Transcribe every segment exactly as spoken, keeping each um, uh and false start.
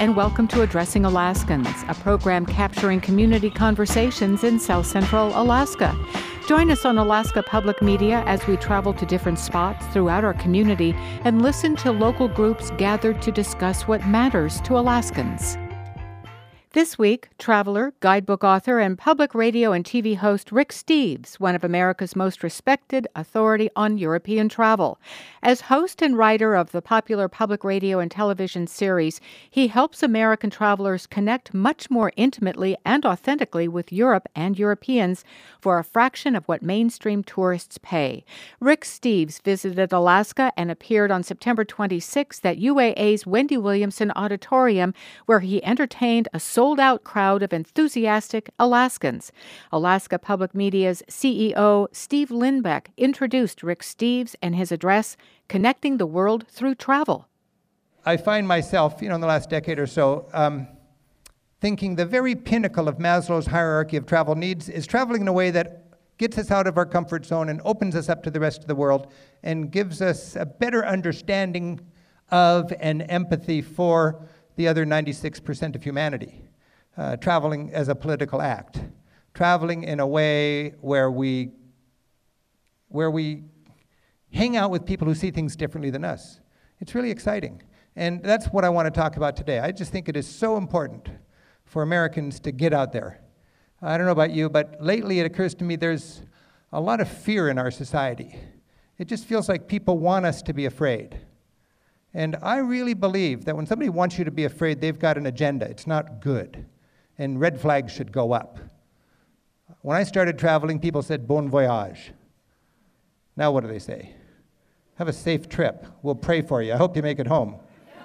and welcome to Addressing Alaskans, a program capturing community conversations in South Central Alaska. Join us on Alaska Public Media as we travel to different spots throughout our community and listen to local groups gathered to discuss what matters to Alaskans. This week, traveler, guidebook author, and public radio and T V host Rick Steves, one of America's most respected authority on European travel. As host and writer of the popular public radio and television series, he helps American travelers connect much more intimately and authentically with Europe and Europeans for a fraction of what mainstream tourists pay. Rick Steves visited Alaska and appeared on September twenty-sixth at U A A's Wendy Williamson Auditorium, where he entertained a sold-out crowd of enthusiastic Alaskans. Alaska Public Media's C E O, Steve Lindbeck, introduced Rick Steves and his address, Connecting the World Through Travel. I find myself, you know, in the last decade or so, um, thinking the very pinnacle of Maslow's hierarchy of travel needs is traveling in a way that gets us out of our comfort zone and opens us up to the rest of the world and gives us a better understanding of and empathy for the other ninety-six percent of humanity. Uh, traveling as a political act, traveling in a way where we, where we hang out with people who see things differently than us. It's really exciting. And that's what I want to talk about today. I just think it is so important for Americans to get out there. I don't know about you, but lately it occurs to me there's a lot of fear in our society. It just feels like people want us to be afraid. And I really believe that when somebody wants you to be afraid, they've got an agenda. It's not good. And red flags should go up. When I started traveling, people said, bon voyage. Now what do they say? Have a safe trip. We'll pray for you. I hope you make it home.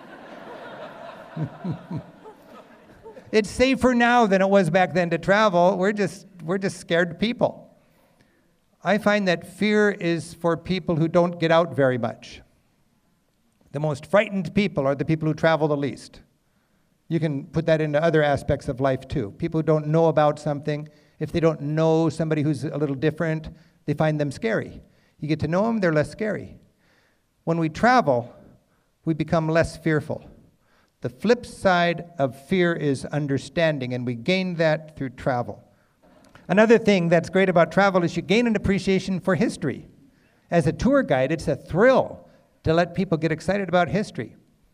It's safer now than it was back then to travel. We're just, we're just scared people. I find that fear is for people who don't get out very much. The most frightened people are the people who travel the least. You can put that into other aspects of life too. People who don't know about something, if they don't know somebody who's a little different, they find them scary. You get to know them, they're less scary. When we travel, we become less fearful. The flip side of fear is understanding, and we gain that through travel. Another thing that's great about travel is you gain an appreciation for history. As a tour guide, it's a thrill to let people get excited about history.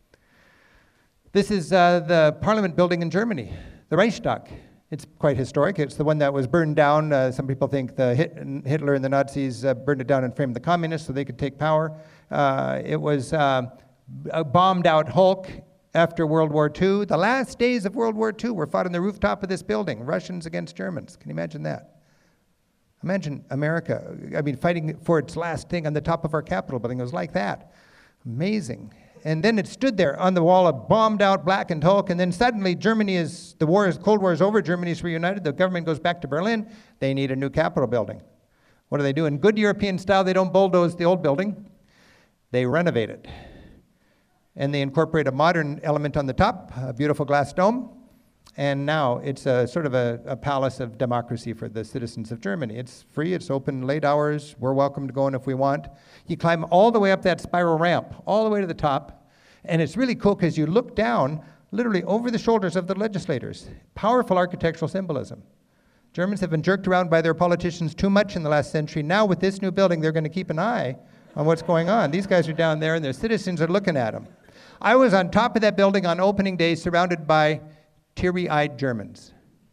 This is uh, the Parliament building in Germany, the Reichstag. It's quite historic. It's the one that was burned down. Uh, some people think the Hit- Hitler and the Nazis uh, burned it down and framed the communists so they could take power. Uh, it was uh, a bombed out Hulk after World War Two. The last days of World War Two were fought on the rooftop of this building, Russians against Germans. Can you imagine that? Imagine America, I mean, fighting for its last thing on the top of our Capitol building. It was like that. Amazing. And then it stood there on the wall, a bombed out blackened Hulk, and then suddenly Germany is, the war is, Cold War is over, Germany is reunited, the government goes back to Berlin, they need a new Capitol building. What do they do? In good European style, they don't bulldoze the old building, they renovate it. And they incorporate a modern element on the top, a beautiful glass dome, and now it's a sort of a, a palace of democracy for the citizens of Germany. It's free, it's open late hours, we're welcome to go in if we want. You climb all the way up that spiral ramp, all the way to the top, and it's really cool because you look down literally over the shoulders of the legislators. Powerful architectural symbolism. Germans have been jerked around by their politicians too much in the last century. Now with this new building, they're going to keep an eye on what's going on. These guys are down there and their citizens are looking at them. I was on top of that building on opening day surrounded by teary-eyed Germans.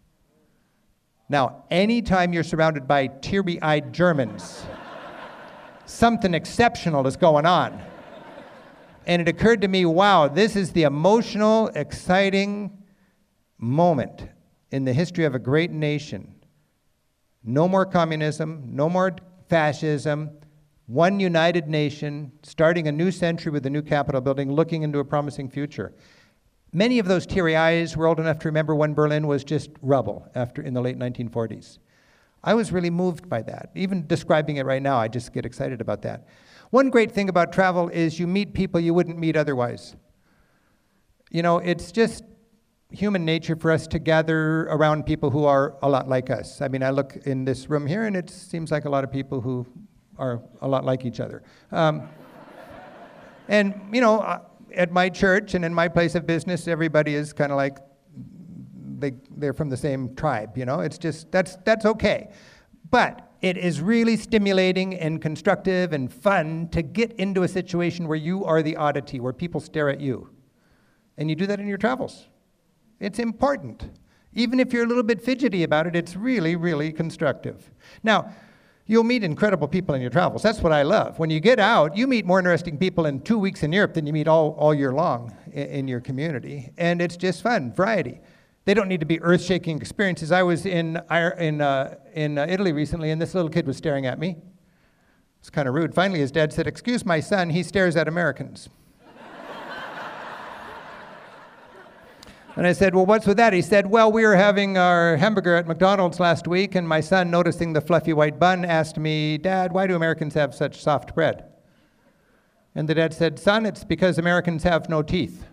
Now, anytime you're surrounded by teary-eyed Germans, something exceptional is going on. And it occurred to me, wow, this is the emotional, exciting moment in the history of a great nation. No more communism, no more fascism, one united nation, starting a new century with a new Capitol building, looking into a promising future. Many of those teary eyes were old enough to remember when Berlin was just rubble after in the late nineteen forties. I was really moved by that. Even describing it right now, I just get excited about that. One great thing about travel is you meet people you wouldn't meet otherwise. You know, it's just human nature for us to gather around people who are a lot like us. I mean, I look in this room here and it seems like a lot of people who are a lot like each other. Um, and, you know, at my church and in my place of business, everybody is kind of like, they, they're from the same tribe, you know? It's just, that's, that's okay. But it is really stimulating and constructive and fun to get into a situation where you are the oddity, where people stare at you. And you do that in your travels. It's important. Even if you're a little bit fidgety about it, it's really, really constructive. Now, you'll meet incredible people in your travels. That's what I love. When you get out, you meet more interesting people in two weeks in Europe than you meet all, all year long in, in your community. And it's just fun, variety. They don't need to be earth-shaking experiences. I was in, in, uh, in uh, Italy recently, and this little kid was staring at me. It's kind of rude. Finally, his dad said, "Excuse my son, he stares at Americans." And I said, "Well, what's with that?" He said, "Well, we were having our hamburger at McDonald's last week, and my son, noticing the fluffy white bun, asked me, 'Dad, why do Americans have such soft bread?' And the dad said, 'Son, it's because Americans have no teeth.'"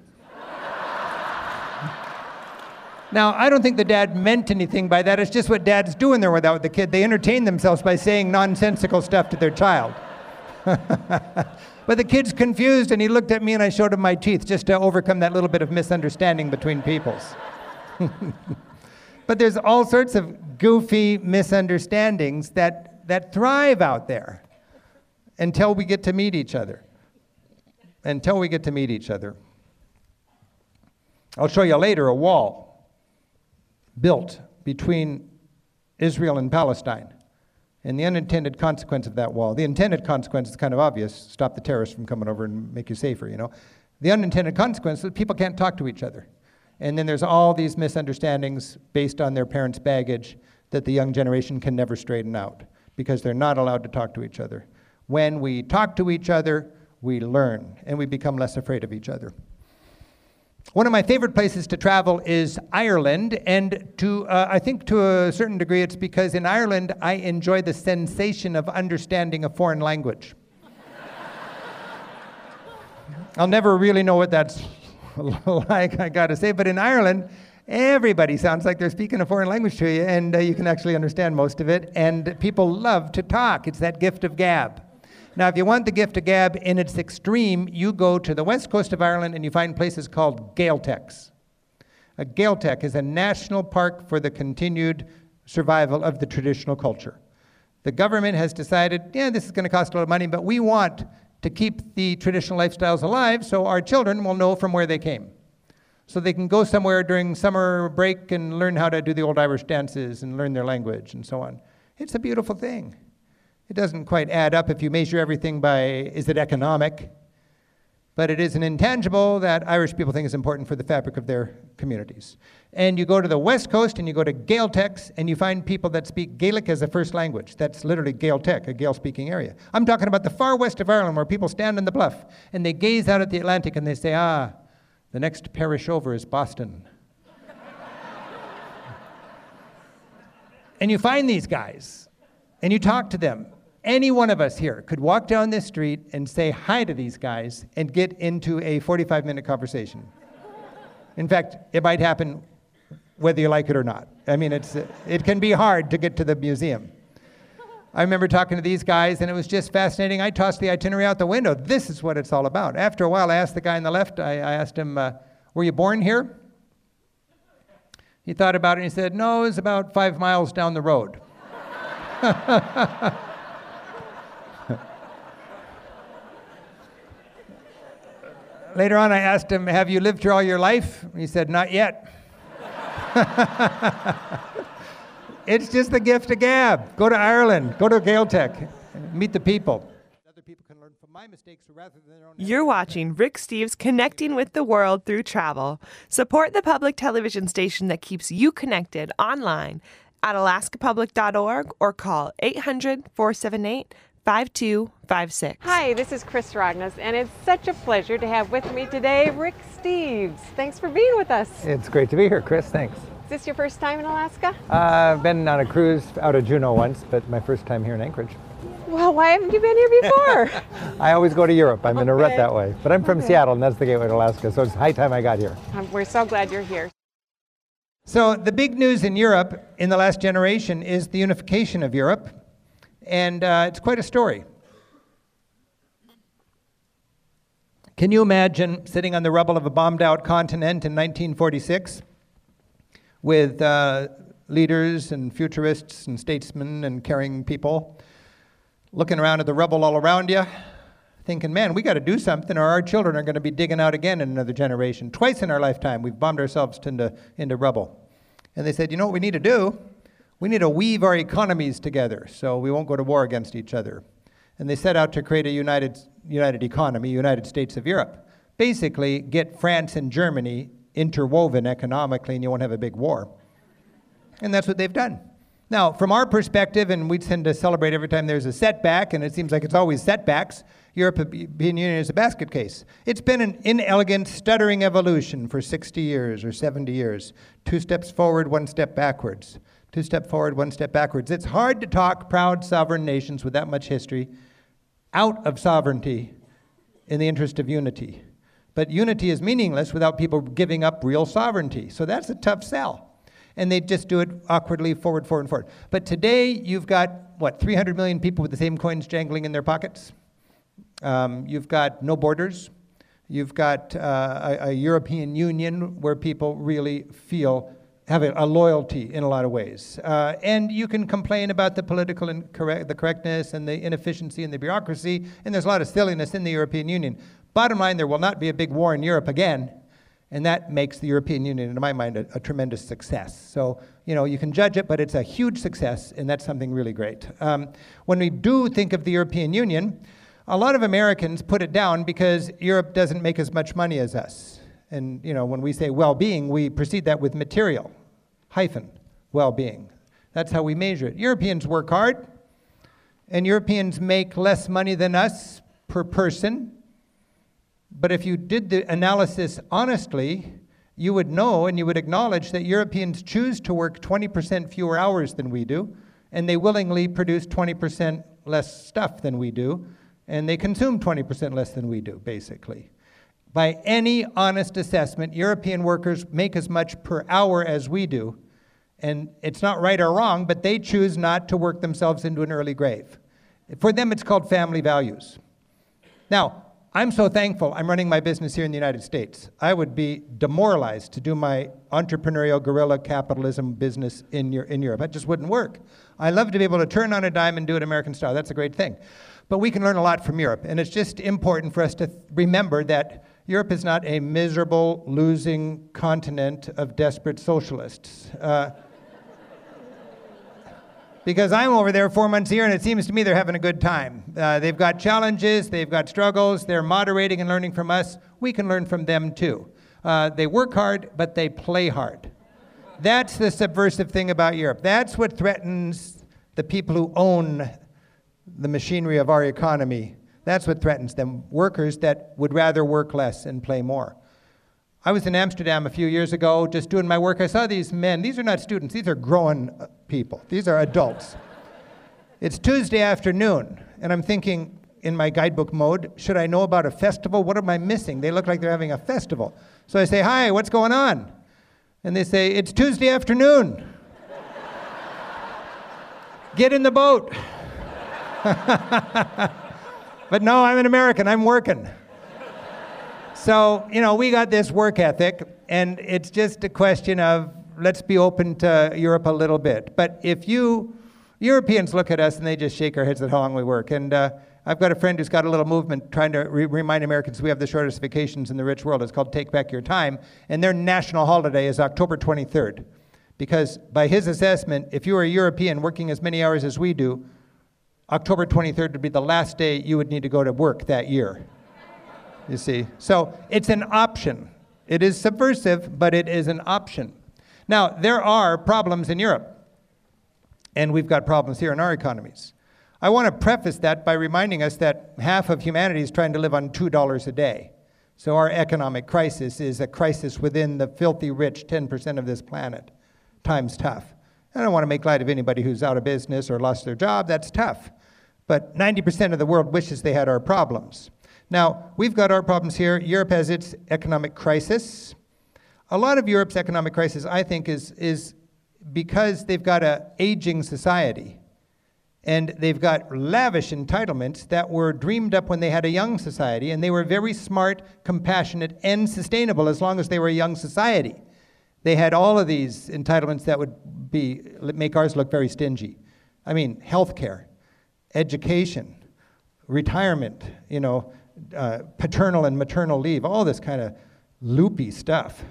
Now, I don't think the dad meant anything by that. It's just what dads do when they're without the kid. They entertain themselves by saying nonsensical stuff to their child. But the kid's confused, and he looked at me, and I showed him my teeth just to overcome that little bit of misunderstanding between peoples. But there's all sorts of goofy misunderstandings that, that thrive out there until we get to meet each other. Until we get to meet each other. I'll show you later a wall built between Israel and Palestine, and the unintended consequence of that wall. The intended consequence is kind of obvious: stop the terrorists from coming over and make you safer, you know. The unintended consequence is that people can't talk to each other. And then there's all these misunderstandings based on their parents' baggage that the young generation can never straighten out because they're not allowed to talk to each other. When we talk to each other, we learn, and we become less afraid of each other. One of my favorite places to travel is Ireland, and to uh, I think to a certain degree it's because in Ireland I enjoy the sensation of understanding a foreign language. I'll never really know what that's like, I gotta say, but in Ireland, everybody sounds like they're speaking a foreign language to you, and uh, you can actually understand most of it, and people love to talk. It's that gift of gab. Now, if you want the gift of gab in its extreme, you go to the west coast of Ireland and you find places called Gaeltachts. A Gaeltacht is a national park for the continued survival of the traditional culture. The government has decided, yeah, this is going to cost a lot of money, but we want to keep the traditional lifestyles alive so our children will know from where they came. So they can go somewhere during summer break and learn how to do the old Irish dances and learn their language and so on. It's a beautiful thing. It doesn't quite add up if you measure everything by, is it economic? But it is an intangible that Irish people think is important for the fabric of their communities. And you go to the west coast and you go to Gaeltachts and you find people that speak Gaelic as a first language. That's literally Gaeltacht, a Gael-speaking area. I'm talking about the far west of Ireland where people stand on the bluff and they gaze out at the Atlantic and they say, ah, the next parish over is Boston. And you find these guys and you talk to them. Any one of us here could walk down this street and say hi to these guys and get into a forty-five minute conversation. In fact, it might happen whether you like it or not. I mean, it's, it can be hard to get to the museum. I remember talking to these guys, and it was just fascinating. I tossed the itinerary out the window. This is what it's all about. After a while, I asked the guy on the left, I, I asked him, uh, were you born here? He thought about it, and he said, no, it was about five miles down the road. Later on, I asked him, have you lived here all your life? He said, not yet. It's just the gift of gab. Go to Ireland, go to Gaeltacht, meet the people. Other people can learn from my mistakes rather than their own. You're watching Rick Steves Connecting with the World Through Travel. Support the public television station that keeps you connected online at alaska public dot org or call eight hundred, four seven eight, five two five six. Hi, this is Chris Rognes, and it's such a pleasure to have with me today Rick Steves. Thanks for being with us. It's great to be here, Chris. Thanks. Is this your first time in Alaska? Uh, I've been on a cruise out of Juneau once, but my first time here in Anchorage. Well, why haven't you been here before? I always go to Europe. I'm okay. in a rut that way. But I'm from okay. Seattle, and that's the gateway to Alaska, so it's high time I got here. Um, we're so glad you're here. So the big news in Europe in the last generation is the unification of Europe, and uh, it's quite a story. Can you imagine sitting on the rubble of a bombed-out continent in nineteen forty-six with uh, leaders and futurists and statesmen and caring people looking around at the rubble all around you, thinking, man, we got to do something or our children are going to be digging out again in another generation. Twice in our lifetime, we've bombed ourselves into, into rubble. And they said, you know what we need to do? We need to weave our economies together so we won't go to war against each other. And they set out to create a united, united economy, United States of Europe. Basically, get France and Germany interwoven economically and you won't have a big war. And that's what they've done. Now, from our perspective, and we tend to celebrate every time there's a setback, and it seems like it's always setbacks, European Union is a basket case. It's been an inelegant, stuttering evolution for sixty years or seventy years. Two steps forward, one step backwards. Two steps forward, one step backwards. It's hard to talk proud sovereign nations with that much history out of sovereignty in the interest of unity. But unity is meaningless without people giving up real sovereignty. So that's a tough sell. And they just do it awkwardly forward, forward, forward. But today, you've got, what, three hundred million people with the same coins jangling in their pockets? Um, you've got no borders. You've got uh, a, a European Union where people really feel, have a, a loyalty in a lot of ways. Uh, and you can complain about the political and correct, the correctness and the inefficiency and the bureaucracy, and there's a lot of silliness in the European Union. Bottom line, there will not be a big war in Europe again. And that makes the European Union, in my mind, a, a tremendous success. So, you know, you can judge it, but it's a huge success, and that's something really great. Um, when we do think of the European Union, a lot of Americans put it down because Europe doesn't make as much money as us. And, you know, when we say well-being, we precede that with material, hyphen, well-being. That's how we measure it. Europeans work hard, and Europeans make less money than us per person. But if you did the analysis honestly, you would know and you would acknowledge that Europeans choose to work twenty percent fewer hours than we do, and they willingly produce twenty percent less stuff than we do, and they consume twenty percent less than we do, basically. By any honest assessment, European workers make as much per hour as we do, and it's not right or wrong, but they choose not to work themselves into an early grave. For them, it's called family values. Now, I'm so thankful I'm running my business here in the United States. I would be demoralized to do my entrepreneurial guerrilla capitalism business in, in Europe. That just wouldn't work. I love to be able to turn on a dime and do it American style. That's a great thing. But we can learn a lot from Europe. And it's just important for us to th- remember that Europe is not a miserable, losing continent of desperate socialists. Uh, Because I'm over there four months a year, and it seems to me they're having a good time. Uh, they've got challenges, they've got struggles, they're moderating and learning from us. We can learn from them too. Uh, they work hard, but they play hard. That's the subversive thing about Europe. That's what threatens the people who own the machinery of our economy. That's what threatens them. Workers that would rather work less and play more. I was in Amsterdam a few years ago just doing my work. I saw these men. These are not students. These are grown people. These are adults. It's Tuesday afternoon, and I'm thinking in my guidebook mode, should I know about a festival? What am I missing? They look like they're having a festival. So I say, hi, what's going on? And they say, it's Tuesday afternoon. Get in the boat. But no, I'm an American. I'm working. So, you know, we got this work ethic, and it's just a question of let's be open to Europe a little bit. But if you, Europeans look at us and they just shake our heads at how long we work. And uh, I've got a friend who's got a little movement trying to re- remind Americans we have the shortest vacations in the rich world. It's called Take Back Your Time. And their national holiday is October twenty-third. Because by his assessment, if you were a European working as many hours as we do, October twenty-third would be the last day you would need to go to work that year. You see, so it's an option. It is subversive, but it is an option. Now, there are problems in Europe, and we've got problems here in our economies. I want to preface that by reminding us that half of humanity is trying to live on two dollars a day. So our economic crisis is a crisis within the filthy rich ten percent of this planet. Time's tough. I don't want to make light of anybody who's out of business or lost their job. That's tough. But ninety percent of the world wishes they had our problems. Now, we've got our problems here. Europe has its economic crisis. A lot of Europe's economic crisis, I think, is, is because they've got an aging society. And they've got lavish entitlements that were dreamed up when they had a young society, and they were very smart, compassionate, and sustainable as long as they were a young society. They had all of these entitlements that would be make ours look very stingy. I mean, healthcare, education, retirement, you know, uh, paternal and maternal leave, all this kind of loopy stuff.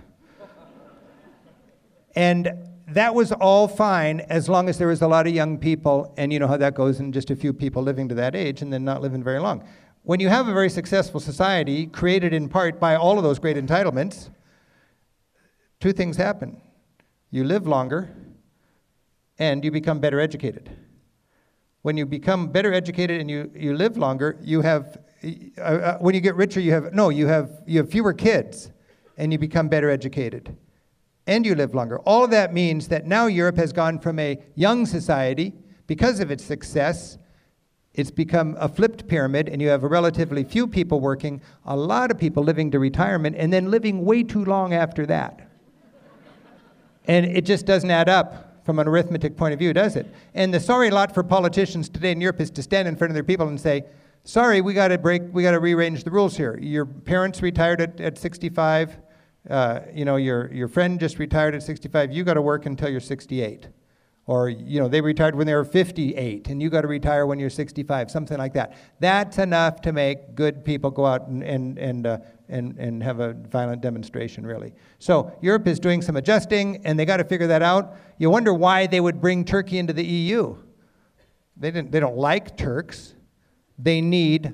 And that was all fine as long as there was a lot of young people, and you know how that goes, and just a few people living to that age and then not living very long. When you have a very successful society created in part by all of those great entitlements, two things happen. You live longer and you become better educated. When you become better educated and you, you live longer, you have, uh, uh, when you get richer, you have, no, you have, you have fewer kids and you become better educated. And you live longer. All of that means that now Europe has gone from a young society, because of its success, it's become a flipped pyramid, and you have a relatively few people working, a lot of people living to retirement, and then living way too long after that. And it just doesn't add up from an arithmetic point of view, does it? And the sorry lot for politicians today in Europe is to stand in front of their people and say, sorry, we got to break, we got to rearrange the rules here. Your parents retired at, at sixty-five. Uh, you know, your your friend just retired at sixty-five, you got to work until you're sixty-eight. Or, you know, they retired when they were fifty-eight, and you got to retire when you're sixty-five, something like that. That's enough to make good people go out and, and, and, uh, and, and have a violent demonstration, really. So Europe is doing some adjusting, and they got to figure that out. You wonder why they would bring Turkey into the E U. They, didn't, they don't like Turks. They need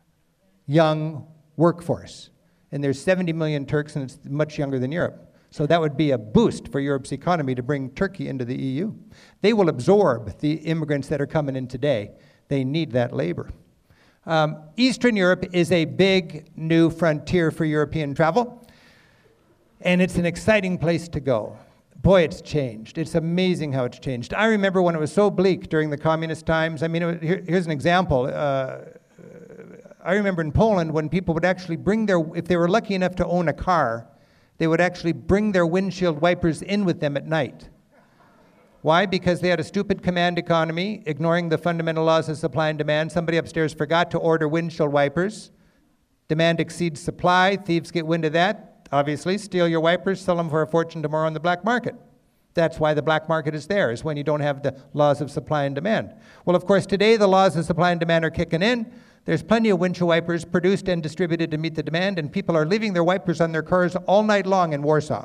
young workforce. And there's seventy million Turks, and it's much younger than Europe. So that would be a boost for Europe's economy to bring Turkey into the E U. They will absorb the immigrants that are coming in today. They need that labor. Um, Eastern Europe is a big new frontier for European travel, and it's an exciting place to go. Boy, it's changed. It's amazing how it's changed. I remember when it was so bleak during the communist times. I mean, it was, here, here's an example. Uh, I remember in Poland when people would actually bring their, if they were lucky enough to own a car, they would actually bring their windshield wipers in with them at night. Why? Because they had a stupid command economy, ignoring the fundamental laws of supply and demand. Somebody upstairs forgot to order windshield wipers. Demand exceeds supply. Thieves get wind of that, obviously, steal your wipers, sell them for a fortune tomorrow on the black market. That's why the black market is there, is when you don't have the laws of supply and demand. Well, of course, today the laws of supply and demand are kicking in. There's plenty of windshield wipers produced and distributed to meet the demand, and people are leaving their wipers on their cars all night long in Warsaw.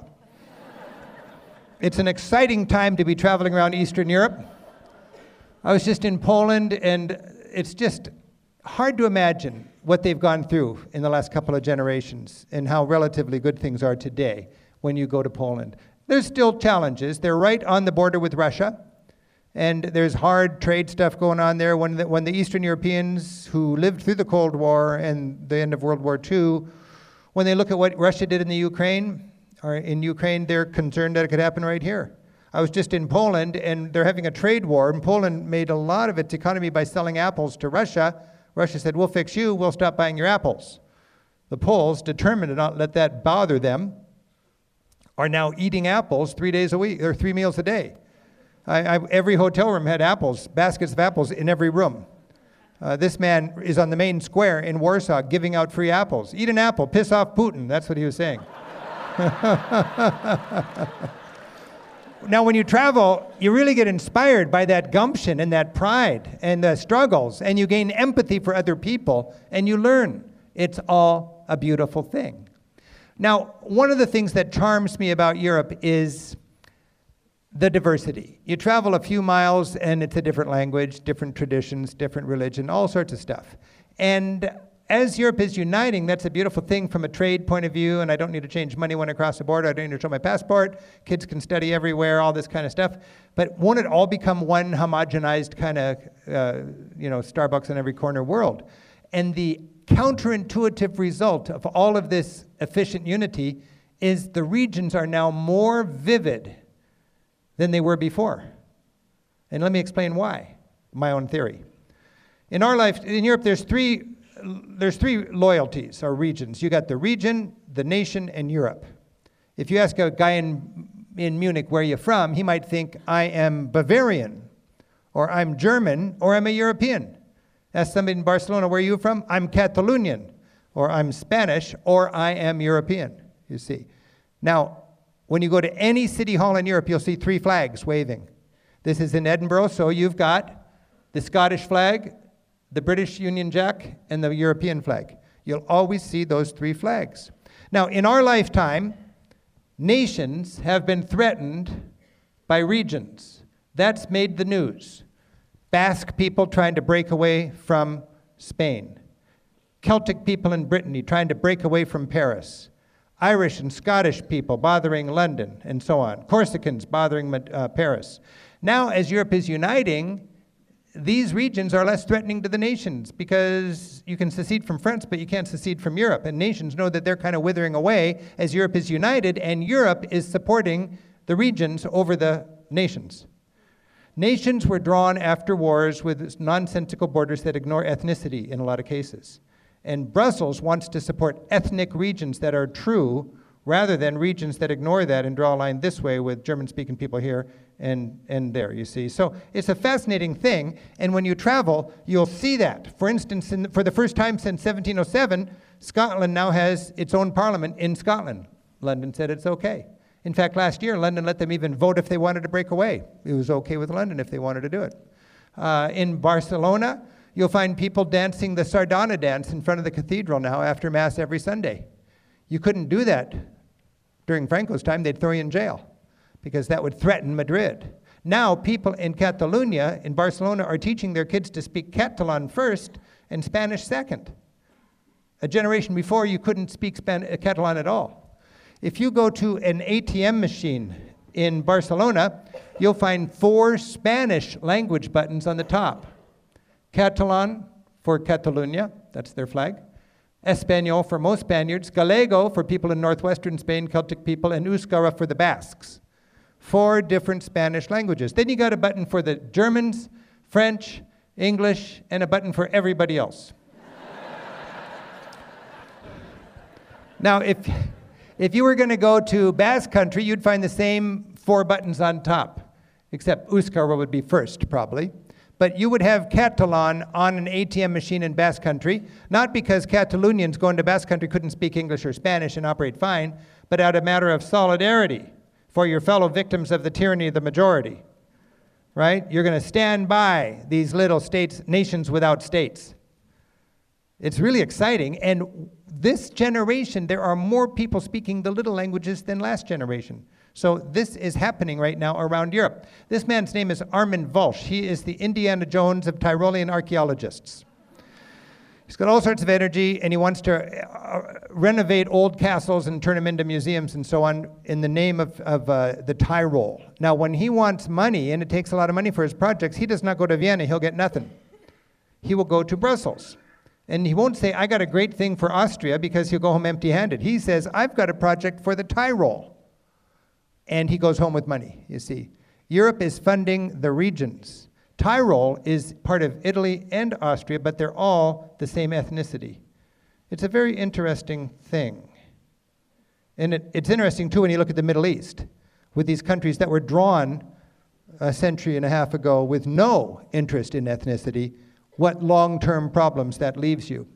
It's an exciting time to be traveling around Eastern Europe. I was just in Poland, and it's just hard to imagine what they've gone through in the last couple of generations and how relatively good things are today when you go to Poland. There's still challenges. They're right on the border with Russia. And there's hard trade stuff going on there. When the, when the Eastern Europeans who lived through the Cold War and the end of World War Two, when they look at what Russia did in the Ukraine, or in Ukraine, they're concerned that it could happen right here. I was just in Poland, and they're having a trade war, and Poland made a lot of its economy by selling apples to Russia. Russia said, we'll fix you, we'll stop buying your apples. The Poles, determined to not let that bother them, are now eating apples three days a week, or three meals a day. I, I, every hotel room had apples, baskets of apples in every room. Uh, this man is on the main square in Warsaw giving out free apples. Eat an apple, piss off Putin. That's what he was saying. Now, when you travel, you really get inspired by that gumption and that pride and the struggles, and you gain empathy for other people, and you learn. It's all a beautiful thing. Now, one of the things that charms me about Europe is the diversity. You travel a few miles and it's a different language, different traditions, different religion, all sorts of stuff. And as Europe is uniting, that's a beautiful thing from a trade point of view, and I don't need to change money when I cross the border, I don't need to show my passport, kids can study everywhere, all this kind of stuff. But won't it all become one homogenized kind of, uh, you know, Starbucks in every corner world? And the counterintuitive result of all of this efficient unity is the regions are now more vivid than they were before. And let me explain why, my own theory. In our life, in Europe, there's three, there's three loyalties or regions. You got the region, the nation, and Europe. If you ask a guy in, in Munich, where are you from, he might think, I am Bavarian, or I'm German, or I'm a European. Ask somebody in Barcelona, where are you from? I'm Catalonian, or I'm Spanish, or I am European, you see. Now, when you go to any city hall in Europe, you'll see three flags waving. This is in Edinburgh, so you've got the Scottish flag, the British Union Jack, and the European flag. You'll always see those three flags. Now, in our lifetime, nations have been threatened by regions. That's made the news. Basque people trying to break away from Spain. Celtic people in Brittany trying to break away from Paris. Irish and Scottish people bothering London, and so on. Corsicans bothering uh, Paris. Now, as Europe is uniting, these regions are less threatening to the nations because you can secede from France, but you can't secede from Europe. And nations know that they're kind of withering away as Europe is united, and Europe is supporting the regions over the nations. Nations were drawn after wars with nonsensical borders that ignore ethnicity in a lot of cases. And Brussels wants to support ethnic regions that are true rather than regions that ignore that and draw a line this way with German-speaking people here and, and there, you see. So it's a fascinating thing, and when you travel, you'll see that. For instance, in, for the first time since seventeen oh seven, Scotland now has its own parliament in Scotland. London said it's okay. In fact, last year, London let them even vote if they wanted to break away. It was okay with London if they wanted to do it. Uh, in Barcelona, you'll find people dancing the Sardana dance in front of the cathedral now after Mass every Sunday. You couldn't do that during Franco's time. They'd throw you in jail because that would threaten Madrid. Now, people in Catalonia, in Barcelona, are teaching their kids to speak Catalan first and Spanish second. A generation before, you couldn't speak Span- Catalan at all. If you go to an A T M machine in Barcelona, you'll find four Spanish language buttons on the top. Catalan for Catalunya, that's their flag. Espanol for most Spaniards. Gallego for people in northwestern Spain, Celtic people, and Euskara for the Basques. Four different Spanish languages. Then you got a button for the Germans, French, English, and a button for everybody else. Now, if... If you were going to go to Basque Country, you'd find the same four buttons on top, except Euskara would be first, probably. But you would have Catalan on an A T M machine in Basque Country, not because Catalonians going to Basque Country couldn't speak English or Spanish and operate fine, but out of a matter of solidarity for your fellow victims of the tyranny of the majority, right? You're going to stand by these little states, nations without states. It's really exciting, and this generation, there are more people speaking the little languages than last generation. So this is happening right now around Europe. This man's name is Armin Walsh. He is the Indiana Jones of Tyrolean archaeologists. He's got all sorts of energy, and he wants to uh, renovate old castles and turn them into museums and so on in the name of, of uh, the Tyrol. Now, when he wants money, and it takes a lot of money for his projects, he does not go to Vienna. He'll get nothing. He will go to Brussels. And he won't say, I got a great thing for Austria, because he'll go home empty-handed. He says, I've got a project for the Tyrol. And he goes home with money, you see. Europe is funding the regions. Tyrol is part of Italy and Austria, but they're all the same ethnicity. It's a very interesting thing. And it, it's interesting, too, when you look at the Middle East, with these countries that were drawn a century and a half ago with no interest in ethnicity, what long-term problems that leaves you.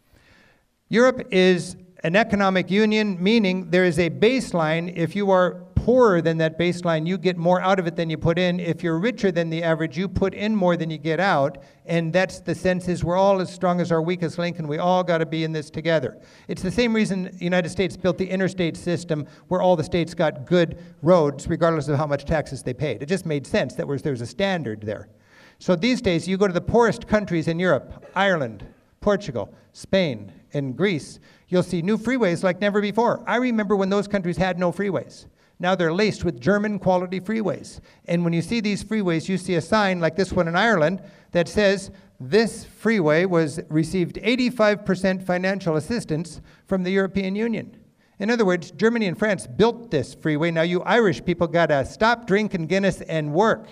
Europe is an economic union, meaning there is a baseline. If you are poorer than that baseline, you get more out of it than you put in. If you're richer than the average, you put in more than you get out. And that's the sense is we're all as strong as our weakest link, and we all got to be in this together. It's the same reason the United States built the interstate system where all the states got good roads, regardless of how much taxes they paid. It just made sense that was, there was a standard there. So these days, you go to the poorest countries in Europe, Ireland, Portugal, Spain, and Greece, you'll see new freeways like never before. I remember when those countries had no freeways. Now they're laced with German quality freeways. And when you see these freeways, you see a sign like this one in Ireland that says, this freeway was received eighty-five percent financial assistance from the European Union. In other words, Germany and France built this freeway. Now you Irish people gotta stop drinking Guinness and work.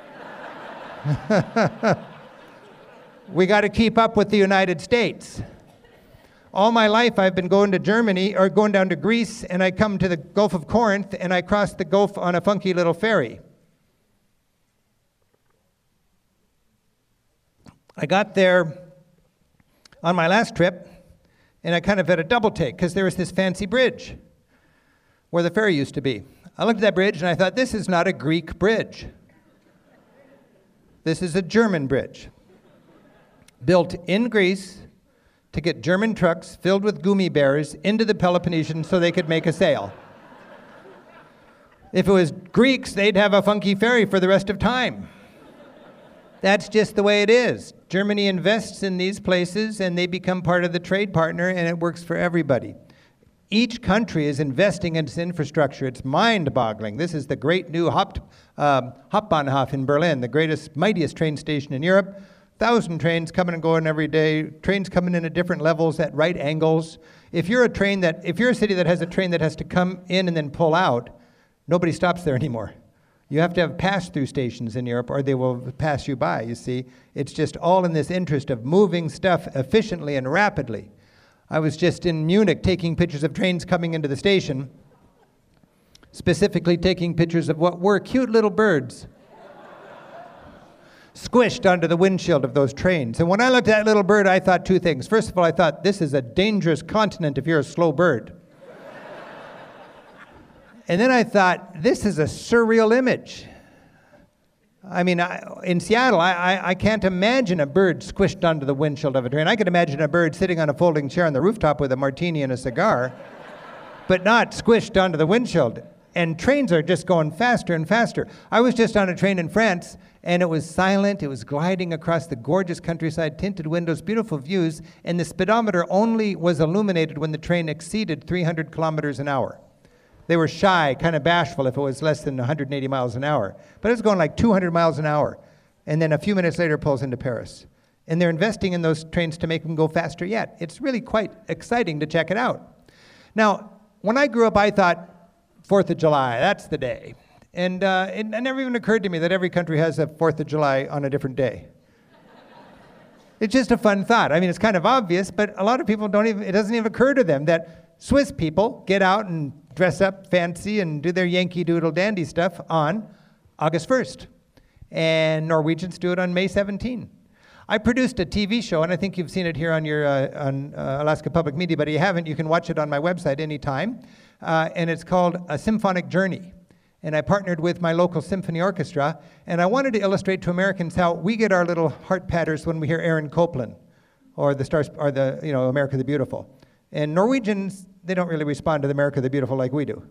We got to keep up with the United States. All my life I've been going to Germany or going down to Greece, and I come to the Gulf of Corinth and I cross the Gulf on a funky little ferry. I got there on my last trip, and I kind of had a double take, because there was this fancy bridge where the ferry used to be. I looked at that bridge, and I thought, this is not a Greek bridge. This is a German bridge, built in Greece to get German trucks filled with gummy bears into the Peloponnesian so they could make a sail. If it was Greeks, they'd have a funky ferry for the rest of time. That's just the way it is. Germany invests in these places, and they become part of the trade partner, and it works for everybody. Each country is investing in its infrastructure. It's mind-boggling. This is the great new Haupt, um, Hauptbahnhof in Berlin, the greatest, mightiest train station in Europe. Thousand trains coming and going every day. Trains coming in at different levels at right angles. If you're a train that, if you're a city that has a train that has to come in and then pull out, nobody stops there anymore. You have to have pass-through stations in Europe, or they will pass you by, you see. It's just all in this interest of moving stuff efficiently and rapidly. I was just in Munich taking pictures of trains coming into the station, specifically taking pictures of what were cute little birds squished onto the windshield of those trains. And when I looked at that little bird, I thought two things. First of all, I thought, this is a dangerous continent if you're a slow bird. And then I thought, this is a surreal image. I mean, I, in Seattle, I, I, I can't imagine a bird squished onto the windshield of a train. I could imagine a bird sitting on a folding chair on the rooftop with a martini and a cigar, but not squished onto the windshield. And trains are just going faster and faster. I was just on a train in France, and it was silent. It was gliding across the gorgeous countryside, tinted windows, beautiful views, and the speedometer only was illuminated when the train exceeded three hundred kilometers an hour. They were shy, kind of bashful if it was less than one hundred eighty miles an hour. But it was going like two hundred miles an hour. And then a few minutes later, it pulls into Paris. And they're investing in those trains to make them go faster yet. It's really quite exciting to check it out. Now, when I grew up, I thought, fourth of July, that's the day. And uh, it, it never even occurred to me that every country has a fourth of July on a different day. It's just a fun thought. I mean, it's kind of obvious, but a lot of people don't even, it doesn't even occur to them that Swiss people get out and dress up fancy and do their Yankee Doodle Dandy stuff on August first. And Norwegians do it on May seventeenth. I produced a T V show, and I think you've seen it here on your uh, on uh, Alaska Public Media, but if you haven't, you can watch it on my website anytime. Uh, and it's called A Symphonic Journey. And I partnered with my local symphony orchestra, and I wanted to illustrate to Americans how we get our little heart patters when we hear Aaron Copland or the stars, or the you know America the Beautiful. And Norwegians, they don't really respond to the America the Beautiful like we do.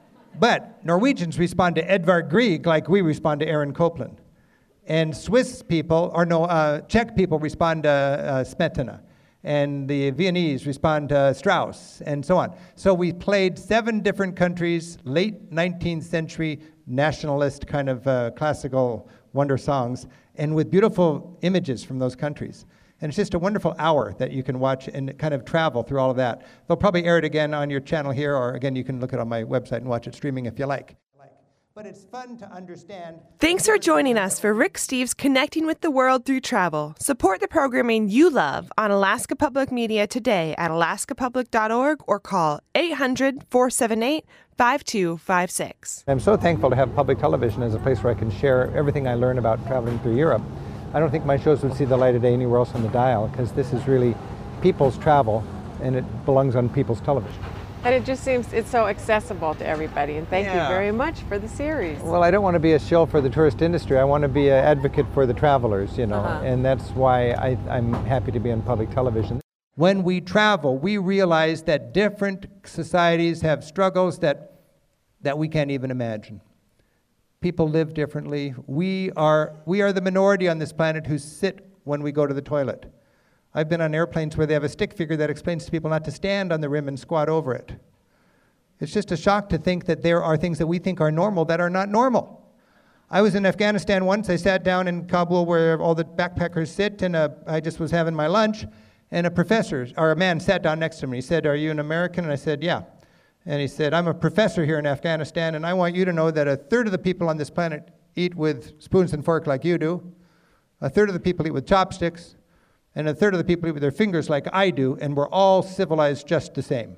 But Norwegians respond to Edvard Grieg like we respond to Aaron Copland. And Swiss people, or no, uh, Czech people respond to uh, Smetana. And the Viennese respond to Strauss, and so on. So we played seven different countries, late nineteenth century nationalist kind of uh, classical wonder songs, and with beautiful images from those countries. And it's just a wonderful hour that you can watch and kind of travel through all of that. They'll probably air it again on your channel here, or again, you can look it on my website and watch it streaming if you like. But it's fun to understand. Thanks for joining us for Rick Steves Connecting with the World Through Travel. Support the programming you love on Alaska Public Media today at alaska public dot org or call eight hundred, four seven eight, five two five six. I'm so thankful to have public television as a place where I can share everything I learn about traveling through Europe. I don't think my shows would see the light of day anywhere else on the dial, because this is really people's travel, and it belongs on people's television. And it just seems it's so accessible to everybody. And thank Yeah. you very much for the series. Well, I don't want to be a shill for the tourist industry. I want to be an advocate for the travelers, you know, Uh-huh. and that's why I, I'm happy to be on public television. When we travel, we realize that different societies have struggles that, that we can't even imagine. People live differently. We are, we are the minority on this planet who sit when we go to the toilet. I've been on airplanes where they have a stick figure that explains to people not to stand on the rim and squat over it. It's just a shock to think that there are things that we think are normal that are not normal. I was in Afghanistan once. I sat down in Kabul where all the backpackers sit, and uh, I just was having my lunch, and a professor, or a man sat down next to me. He said, "Are you an American?" And I said, "Yeah." And he said, "I'm a professor here in Afghanistan, and I want you to know that a third of the people on this planet eat with spoons and forks like you do. A third of the people eat with chopsticks. And a third of the people eat with their fingers like I do, and we're all civilized just the same."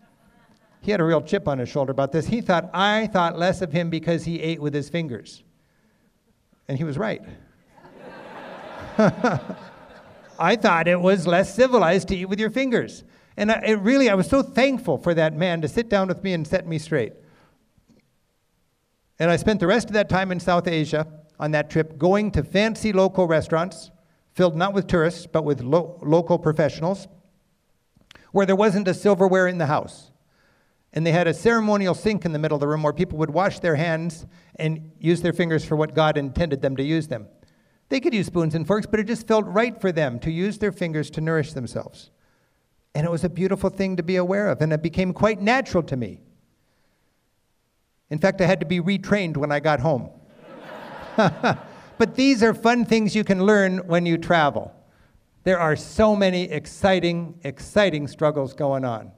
He had a real chip on his shoulder about this. He thought I thought less of him because he ate with his fingers. And he was right. I thought it was less civilized to eat with your fingers. And I, it really, I was so thankful for that man to sit down with me and set me straight. And I spent the rest of that time in South Asia on that trip going to fancy local restaurants, filled not with tourists, but with lo- local professionals, where there wasn't a silverware in the house. And they had a ceremonial sink in the middle of the room where people would wash their hands and use their fingers for what God intended them to use them. They could use spoons and forks, but it just felt right for them to use their fingers to nourish themselves. And it was a beautiful thing to be aware of, and it became quite natural to me. In fact, I had to be retrained when I got home. But these are fun things you can learn when you travel. There are so many exciting, exciting struggles going on.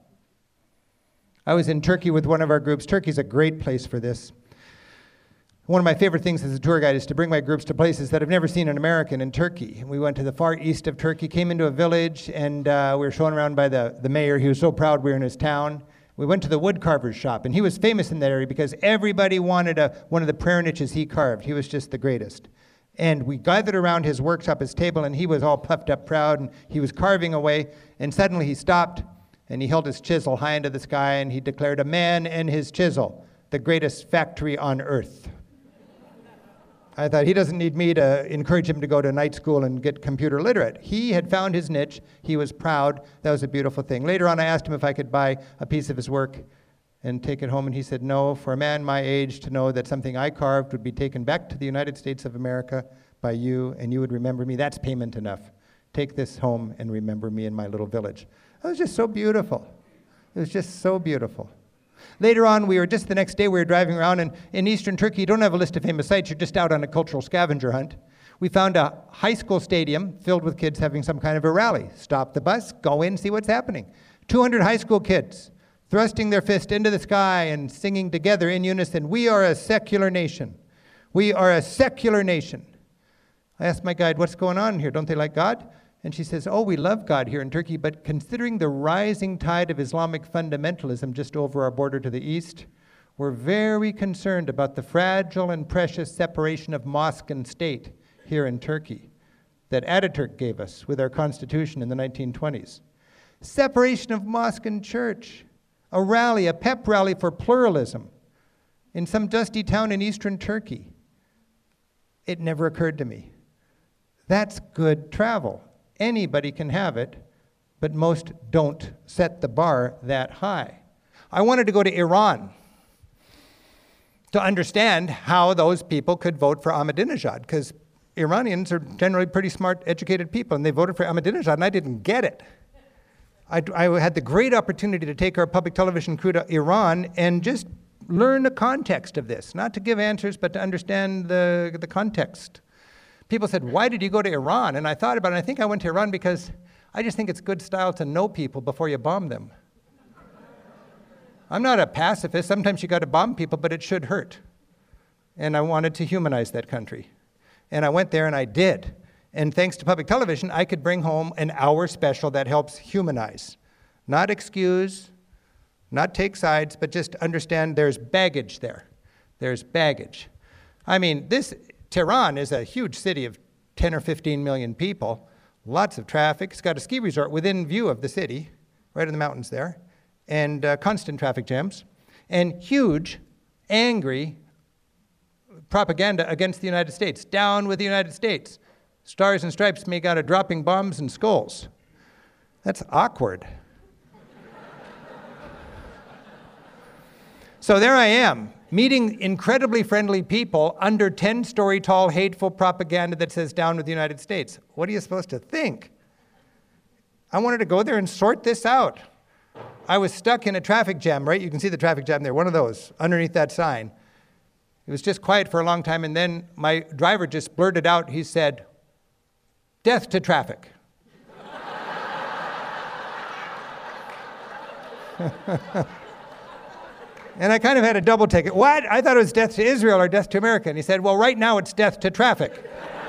I was in Turkey with one of our groups. Turkey's a great place for this. One of my favorite things as a tour guide is to bring my groups to places that I've never seen an American in Turkey. We went to the far east of Turkey, came into a village, and uh, we were shown around by the, the mayor. He was so proud we were in his town. We went to the woodcarver's shop, and he was famous in that area because everybody wanted a, one of the prayer niches he carved. He was just the greatest. And we gathered around his workshop, his table, and he was all puffed up proud, and he was carving away, and suddenly he stopped, and he held his chisel high into the sky, and he declared, "A man and his chisel, the greatest factory on earth." I thought, he doesn't need me to encourage him to go to night school and get computer literate. He had found his niche. He was proud. That was a beautiful thing. Later on, I asked him if I could buy a piece of his work and take it home, and he said, no, for a man my age to know that something I carved would be taken back to the United States of America by you, and you would remember me, that's payment enough. Take this home and remember me in my little village. That was just so beautiful. It was just so beautiful. Later on, we were just the next day, we were driving around, and in eastern Turkey, you don't have a list of famous sites, you're just out on a cultural scavenger hunt. We found a high school stadium filled with kids having some kind of a rally. Stop the bus, go in, see what's happening. two hundred high school kids thrusting their fist into the sky and singing together in unison, "We are a secular nation. We are a secular nation." I asked my guide, what's going on here? Don't they like God? And she says, oh, we love God here in Turkey, but considering the rising tide of Islamic fundamentalism just over our border to the east, we're very concerned about the fragile and precious separation of mosque and state here in Turkey that Ataturk gave us with our constitution in the nineteen twenties. Separation of mosque and church, a rally, a pep rally for pluralism in some dusty town in eastern Turkey. It never occurred to me. That's good travel. Anybody can have it, but most don't set the bar that high. I wanted to go to Iran to understand how those people could vote for Ahmadinejad, because Iranians are generally pretty smart, educated people, and they voted for Ahmadinejad, and I didn't get it. I, I had the great opportunity to take our public television crew to Iran and just learn the context of this, not to give answers, but to understand the, the context. People said, why did you go to Iran? And I thought about it, and I think I went to Iran because I just think it's good style to know people before you bomb them. I'm not a pacifist. Sometimes you got to bomb people, but it should hurt. And I wanted to humanize that country. And I went there, and I did. And thanks to public television, I could bring home an hour special that helps humanize. Not excuse, not take sides, but just understand there's baggage there. There's baggage. I mean, this... Tehran is a huge city of ten or fifteen million people, lots of traffic. It's got a ski resort within view of the city, right in the mountains there, and uh, constant traffic jams, and huge, angry propaganda against the United States. Down with the United States. Stars and Stripes make out of dropping bombs and skulls. That's awkward. So there I am, meeting incredibly friendly people under ten-story tall hateful propaganda that says down with the United States. What are you supposed to think? I wanted to go there and sort this out. I was stuck in a traffic jam, right? You can see the traffic jam there, one of those, underneath that sign. It was just quiet for a long time, and then my driver just blurted out, he said, "Death to traffic." And I kind of had a double take. What? I thought it was death to Israel or death to America. And he said, well, right now it's death to traffic.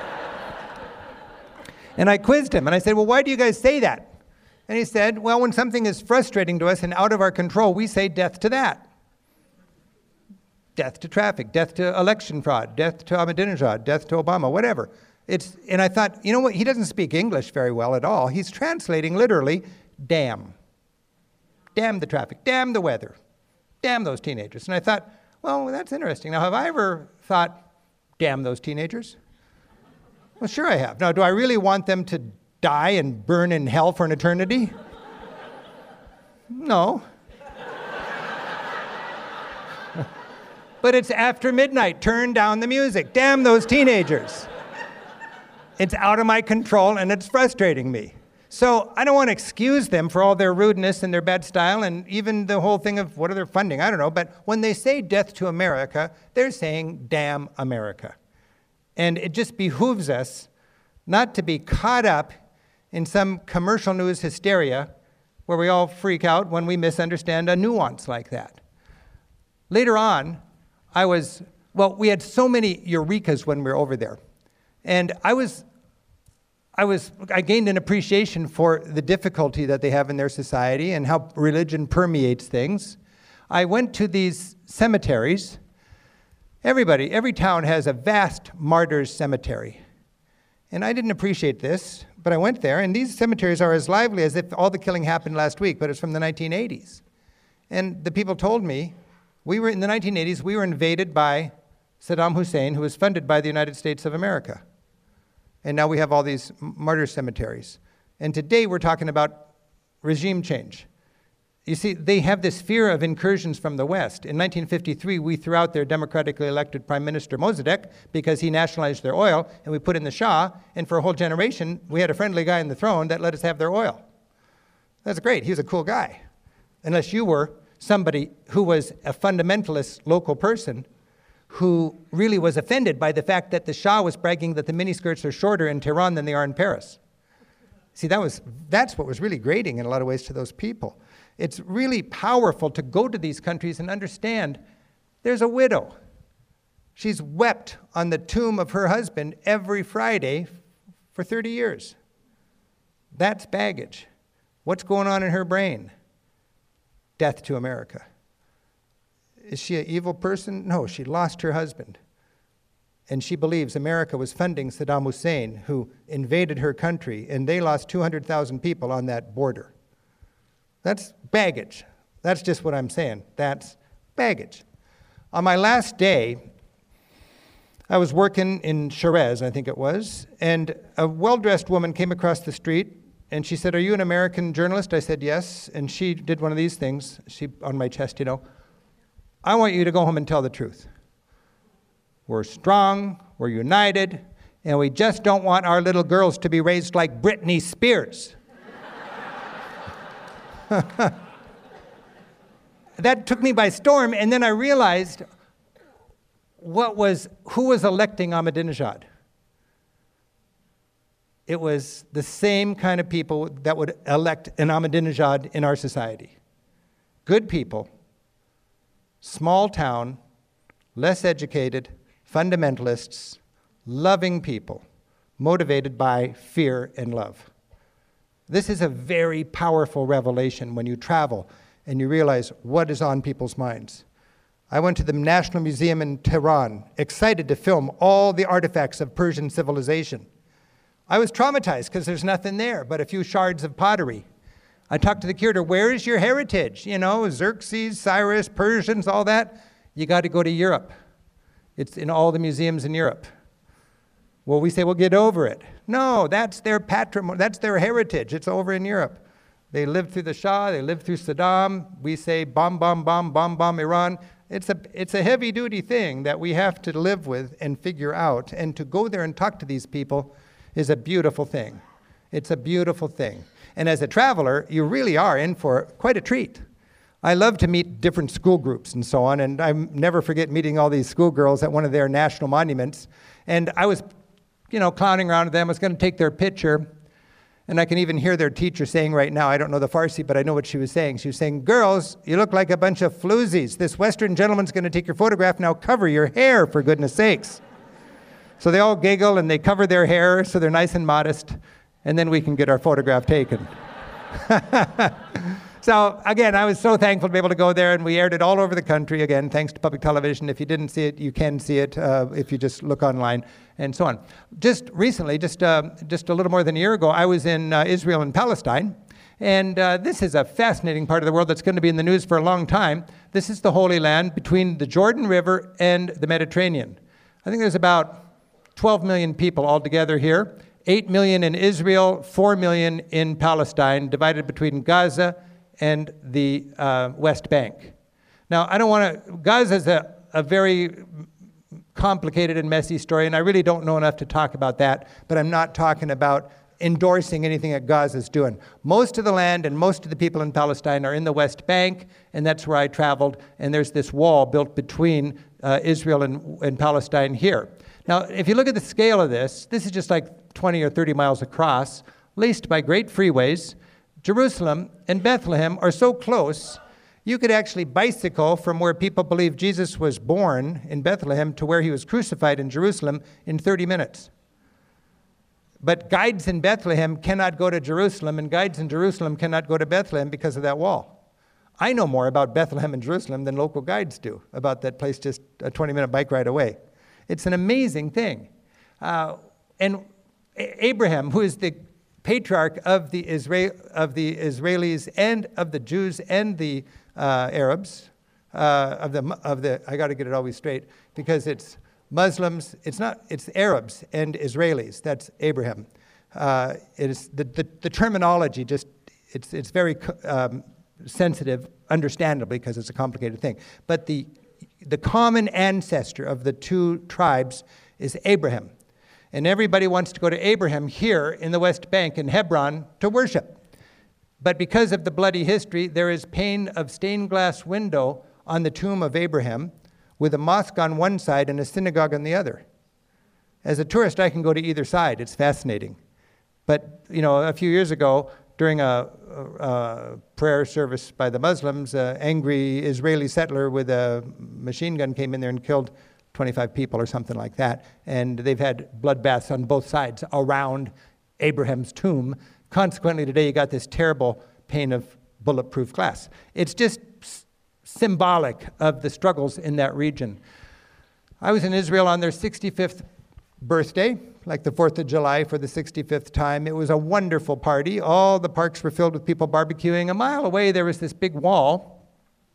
And I quizzed him, and I said, well, why do you guys say that? And he said, well, when something is frustrating to us and out of our control, we say death to that. Death to traffic, death to election fraud, death to Ahmadinejad, death to Obama, whatever. It's, and I thought, you know what, he doesn't speak English very well at all. He's translating literally, damn. Damn the traffic, damn the weather, damn those teenagers. And I thought, well, that's interesting. Now, have I ever thought, damn those teenagers? Well, sure I have. Now, do I really want them to die and burn in hell for an eternity? No. But it's after midnight, turn down the music. Damn those teenagers. It's out of my control and it's frustrating me. So I don't want to excuse them for all their rudeness and their bad style and even the whole thing of what are their funding, I don't know. But when they say death to America, they're saying damn America. And it just behooves us not to be caught up in some commercial news hysteria where we all freak out when we misunderstand a nuance like that. Later on, I was, well, we had so many eurekas when we were over there. And I was, I was, I gained an appreciation for the difficulty that they have in their society and how religion permeates things. I went to these cemeteries. Everybody, every town has a vast martyrs cemetery. And I didn't appreciate this, but I went there, and these cemeteries are as lively as if all the killing happened last week, but it's from the nineteen eighties. And the people told me, we were in the nineteen eighties, we were invaded by Saddam Hussein, who was funded by the United States of America. And now we have all these martyr cemeteries. And today we're talking about regime change. You see, they have this fear of incursions from the West. In nineteen fifty-three, we threw out their democratically elected Prime Minister Mossadegh because he nationalized their oil, and we put in the Shah, and for a whole generation, we had a friendly guy on the throne that let us have their oil. That's great. He was a cool guy. Unless you were somebody who was a fundamentalist local person who really was offended by the fact that the Shah was bragging that the miniskirts are shorter in Tehran than they are in Paris. See, that was, that's what was really grating in a lot of ways to those people. It's really powerful to go to these countries and understand there's a widow. She's wept on the tomb of her husband every Friday for thirty years. That's baggage. What's going on in her brain? Death to America. Is she an evil person? No, she lost her husband. And she believes America was funding Saddam Hussein, who invaded her country, and they lost two hundred thousand people on that border. That's baggage. That's just what I'm saying. That's baggage. On my last day, I was working in Shiraz, I think it was, and a well-dressed woman came across the street, and she said, "Are you an American journalist?" I said, "Yes." And she did one of these things, she on my chest, you know. "I want you to go home and tell the truth. We're strong, we're united, and we just don't want our little girls to be raised like Britney Spears." That took me by storm, and then I realized what was, who was electing Ahmadinejad. It was the same kind of people that would elect an Ahmadinejad in our society. Good people, small town, less educated, fundamentalists, loving people, motivated by fear and love. This is a very powerful revelation when you travel and you realize what is on people's minds. I went to the National Museum in Tehran, excited to film all the artifacts of Persian civilization. I was traumatized because there's nothing there but a few shards of pottery. I talked to the curator, "Where is your heritage? You know, Xerxes, Cyrus, Persians, all that. You got to go to Europe. It's in all the museums in Europe." Well, we say, "Well, get over it." No, that's their patrimony, that's their heritage. It's over in Europe. They lived through the Shah, they lived through Saddam. We say, bomb, bomb, bomb, bomb, bomb Iran. It's a, it's a heavy-duty thing that we have to live with and figure out. And to go there and talk to these people is a beautiful thing. It's a beautiful thing. And as a traveler, you really are in for quite a treat. I love to meet different school groups and so on, and I never forget meeting all these schoolgirls at one of their national monuments. And I was, you know, clowning around with them. I was going to take their picture. And I can even hear their teacher saying right now, I don't know the Farsi, but I know what she was saying. She was saying, "Girls, you look like a bunch of floozies. This Western gentleman's going to take your photograph. Now cover your hair, for goodness sakes." So they all giggle and they cover their hair so they're nice and modest. And then we can get our photograph taken. So again, I was so thankful to be able to go there, and we aired it all over the country, again, thanks to public television. If you didn't see it, you can see it uh, if you just look online and so on. Just recently, just, uh, just a little more than a year ago, I was in uh, Israel and Palestine. And uh, this is a fascinating part of the world that's going to be in the news for a long time. This is the Holy Land between the Jordan River and the Mediterranean. I think there's about twelve million people altogether here. eight million in Israel, four million in Palestine, divided between Gaza and the uh, West Bank. Now, I don't want to, Gaza is a, a very complicated and messy story, and I really don't know enough to talk about that, but I'm not talking about endorsing anything that Gaza is doing. Most of the land and most of the people in Palestine are in the West Bank, and that's where I traveled, and there's this wall built between uh, Israel and, and Palestine here. Now, if you look at the scale of this, this is just like twenty or thirty miles across, laced by great freeways. Jerusalem and Bethlehem are so close, you could actually bicycle from where people believe Jesus was born in Bethlehem to where he was crucified in Jerusalem in thirty minutes. But guides in Bethlehem cannot go to Jerusalem, and guides in Jerusalem cannot go to Bethlehem because of that wall. I know more about Bethlehem and Jerusalem than local guides do about that place just a twenty-minute bike ride away. It's an amazing thing. Uh, and Abraham, who is the patriarch of the, Isra- of the Israelis and of the Jews and the uh, Arabs, uh, of the, of the, I got to get it always straight, because it's Muslims, it's not, it's Arabs and Israelis. That's Abraham. Uh, it is the, the, the terminology just, it's, it's very um, sensitive, understandably, because it's a complicated thing. But the, the common ancestor of the two tribes is Abraham. And everybody wants to go to Abraham here in the West Bank in Hebron to worship. But because of the bloody history, there is pane of stained glass window on the tomb of Abraham, with a mosque on one side and a synagogue on the other. As a tourist, I can go to either side. It's fascinating. But, you know, a few years ago, during a, a prayer service by the Muslims, an angry Israeli settler with a machine gun came in there and killed twenty-five people or something like that. And they've had bloodbaths on both sides around Abraham's tomb. Consequently, today you got this terrible pane of bulletproof glass. It's just symbolic of the struggles in that region. I was in Israel on their sixty-fifth birthday, like the fourth of July for the sixty-fifth time. It was a wonderful party. All the parks were filled with people barbecuing. A mile away, there was this big wall.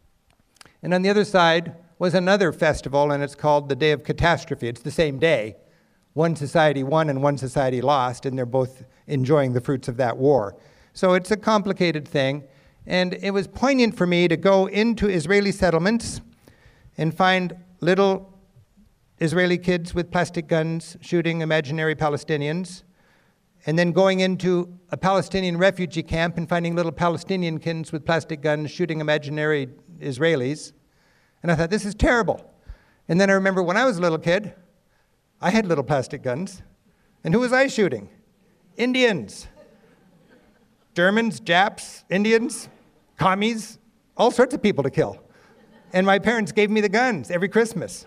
And on the other side was another festival, and it's called the Day of Catastrophe. It's the same day. One society won and one society lost, and they're both enjoying the fruits of that war. So it's a complicated thing. And it was poignant for me to go into Israeli settlements and find little Israeli kids with plastic guns shooting imaginary Palestinians, and then going into a Palestinian refugee camp and finding little Palestinian kids with plastic guns shooting imaginary Israelis. And I thought, this is terrible. And then I remember when I was a little kid, I had little plastic guns. And who was I shooting? Indians. Germans, Japs, Indians, commies, all sorts of people to kill. And my parents gave me the guns every Christmas.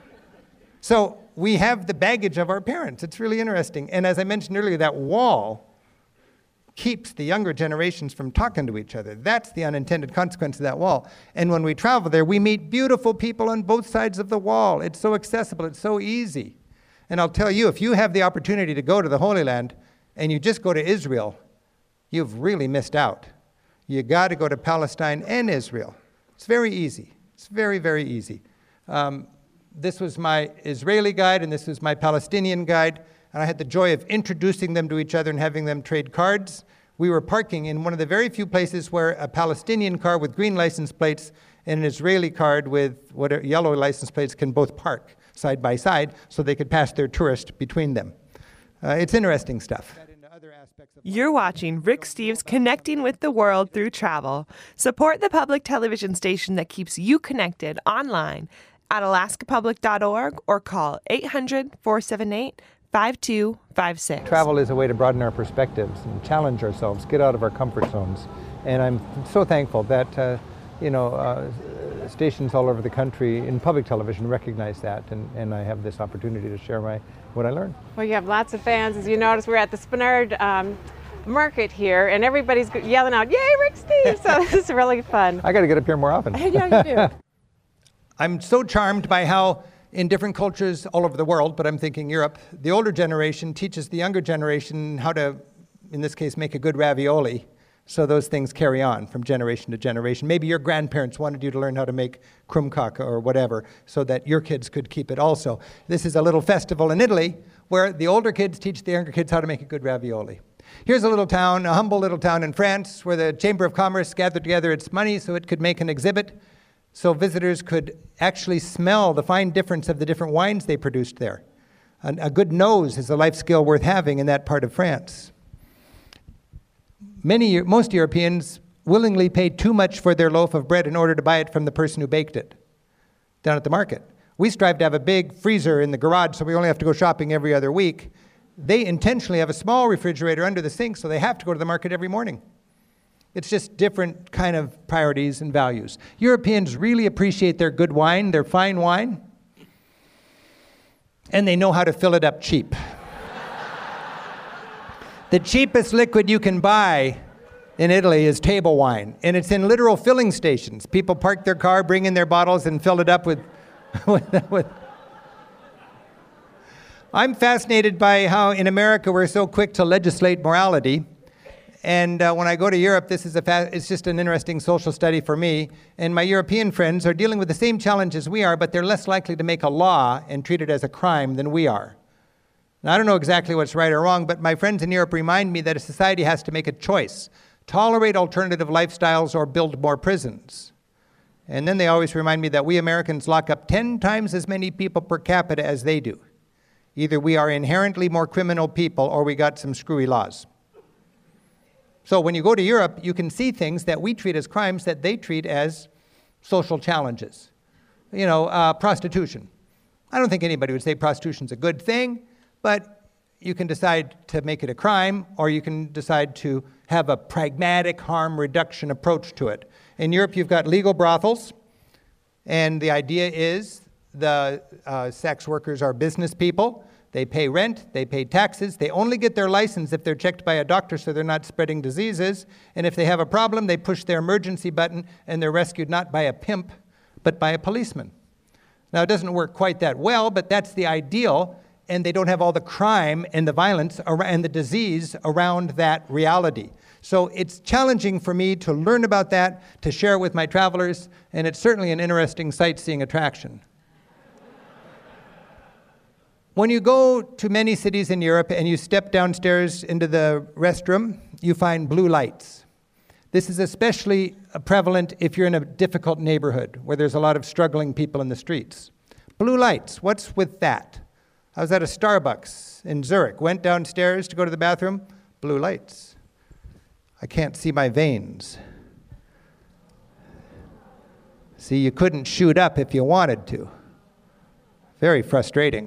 So we have the baggage of our parents. It's really interesting. And as I mentioned earlier, that wall keeps the younger generations from talking to each other. That's the unintended consequence of that wall. And when we travel there, we meet beautiful people on both sides of the wall. It's so accessible. It's so easy. And I'll tell you, if you have the opportunity to go to the Holy Land and you just go to Israel, you've really missed out. You got to go to Palestine and Israel. It's very easy. It's very, very easy. Um, this was my Israeli guide, and this was my Palestinian guide, and I had the joy of introducing them to each other and having them trade cards. We were parking in one of the very few places where a Palestinian car with green license plates and an Israeli card with whatever, yellow license plates can both park side by side so they could pass their tourist between them. Uh, it's interesting stuff. You're watching Rick Steves Connecting with the World Through Travel. Support the public television station that keeps you connected online at alaska public dot org or call eight hundred, four seven eight, five two five six. Travel is a way to broaden our perspectives and challenge ourselves, get out of our comfort zones. And I'm so thankful that, uh, you know, uh, stations all over the country in public television recognize that, and, and I have this opportunity to share my what I learned. Well, you have lots of fans. As you notice, we're at the Spenard um, market here, and everybody's go- yelling out, "Yay, Rick Steves!" So this is really fun. I got to get up here more often. Yeah, you do. I'm so charmed by how in different cultures all over the world, but I'm thinking Europe, the older generation teaches the younger generation how to, in this case, make a good ravioli. So those things carry on from generation to generation. Maybe your grandparents wanted you to learn how to make krumkaka or whatever so that your kids could keep it also. This is a little festival in Italy where the older kids teach the younger kids how to make a good ravioli. Here's a little town, a humble little town in France where the Chamber of Commerce gathered together its money so it could make an exhibit so visitors could actually smell the fine difference of the different wines they produced there. And a good nose is a life skill worth having in that part of France. Many, most Europeans willingly pay too much for their loaf of bread in order to buy it from the person who baked it down at the market. We strive to have a big freezer in the garage so we only have to go shopping every other week. They intentionally have a small refrigerator under the sink so they have to go to the market every morning. It's just different kind of priorities and values. Europeans really appreciate their good wine, their fine wine, and they know how to fill it up cheap. The cheapest liquid you can buy in Italy is table wine, and it's in literal filling stations. People park their car, bring in their bottles, and fill it up with... with, with. I'm fascinated by how in America we're so quick to legislate morality. And uh, when I go to Europe, this is a fa- it's just an interesting social study for me. And my European friends are dealing with the same challenges we are, but they're less likely to make a law and treat it as a crime than we are. Now, I don't know exactly what's right or wrong, but my friends in Europe remind me that a society has to make a choice. Tolerate alternative lifestyles or build more prisons. And then they always remind me that we Americans lock up ten times as many people per capita as they do. Either we are inherently more criminal people or we got some screwy laws. So when you go to Europe, you can see things that we treat as crimes that they treat as social challenges. You know, uh, prostitution. I don't think anybody would say prostitution's a good thing, but you can decide to make it a crime, or you can decide to have a pragmatic harm reduction approach to it. In Europe, you've got legal brothels, and the idea is the uh, sex workers are business people. They pay rent, they pay taxes, they only get their license if they're checked by a doctor so they're not spreading diseases, and if they have a problem, they push their emergency button and they're rescued not by a pimp, but by a policeman. Now, it doesn't work quite that well, but that's the ideal, and they don't have all the crime and the violence and the disease around that reality. So it's challenging for me to learn about that, to share it with my travelers, and it's certainly an interesting sightseeing attraction. When you go to many cities in Europe and you step downstairs into the restroom, you find blue lights. This is especially prevalent if you're in a difficult neighborhood where there's a lot of struggling people in the streets. Blue lights, what's with that? I was at a Starbucks in Zurich, went downstairs to go to the bathroom, blue lights. I can't see my veins. See, you couldn't shoot up if you wanted to. Very frustrating.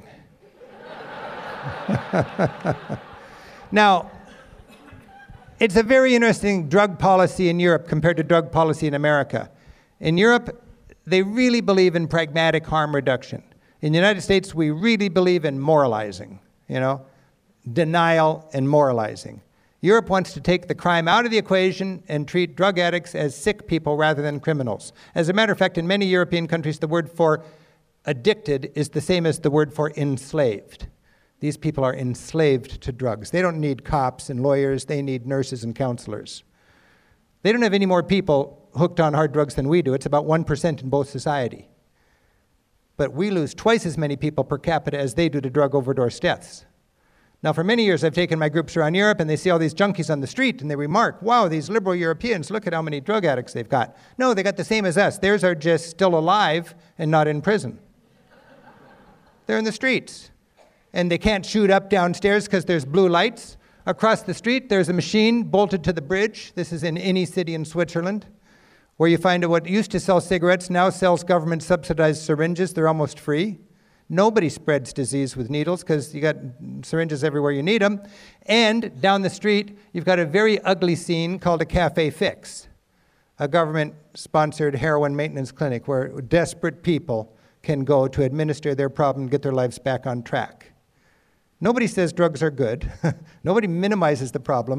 Now, it's a very interesting drug policy in Europe compared to drug policy in America. In Europe, they really believe in pragmatic harm reduction. In the United States, we really believe in moralizing, you know, denial and moralizing. Europe wants to take the crime out of the equation and treat drug addicts as sick people rather than criminals. As a matter of fact, in many European countries, the word for addicted is the same as the word for enslaved. These people are enslaved to drugs. They don't need cops and lawyers. They need nurses and counselors. They don't have any more people hooked on hard drugs than we do. It's about one percent in both society. But we lose twice as many people per capita as they do to drug overdose deaths. Now, for many years, I've taken my groups around Europe, and they see all these junkies on the street, and they remark, wow, these liberal Europeans, look at how many drug addicts they've got. No, they got the same as us. Theirs are just still alive and not in prison. They're in the streets. And they can't shoot up downstairs because there's blue lights. Across the street, there's a machine bolted to the bridge. This is in any city in Switzerland, where you find what used to sell cigarettes now sells government-subsidized syringes. They're almost free. Nobody spreads disease with needles because you got syringes everywhere you need them. And down the street, you've got a very ugly scene called a Cafe Fix, a government-sponsored heroin maintenance clinic where desperate people can go to administer their problem and get their lives back on track. Nobody says drugs are good. Nobody minimizes the problem.